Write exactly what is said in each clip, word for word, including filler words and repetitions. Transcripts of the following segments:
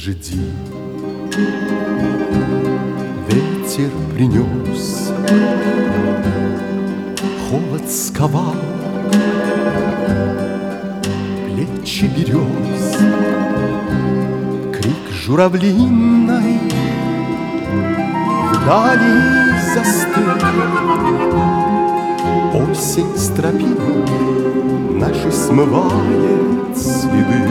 жди. Ветер принес, холод сковал плечи берез, крик журавлиной вдали застыл. Осень с тропинок наши смывает следы.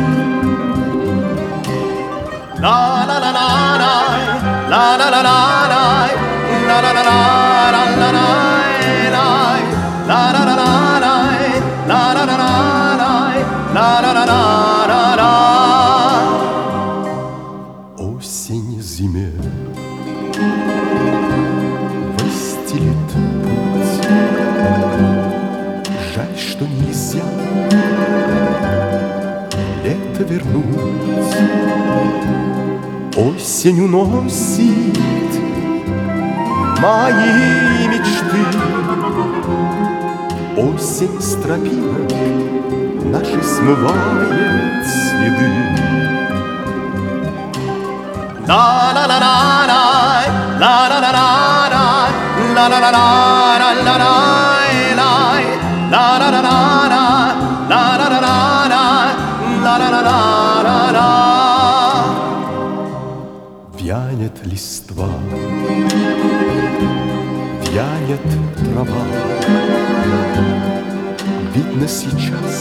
La-la-la-la-лай, la-la-la-la-лай, la-la-la-la-лай, la-la-la-la-лай, la-la-la-la-лай, ла-ла-ла-ла-ла-ла. Осень зиме выстелит путь. Жаль, что нельзя лето вернуть. Осень уносит мои мечты. Осень с тропинок наши смывает следы. La-la-la-la-лай, la-la-la-la-лай, la-la-la-la-лай, la-la-la-la-лай, la-la-la-la-лай, la-la-la-la-лай. Вянет листва, вянет трава. Видно сейчас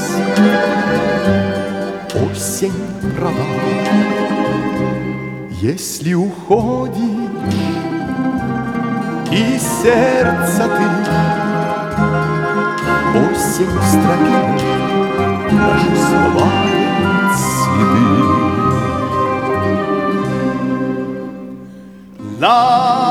осень права. Если уходишь из сердца ты, осень с тропинок наши смывает следы. La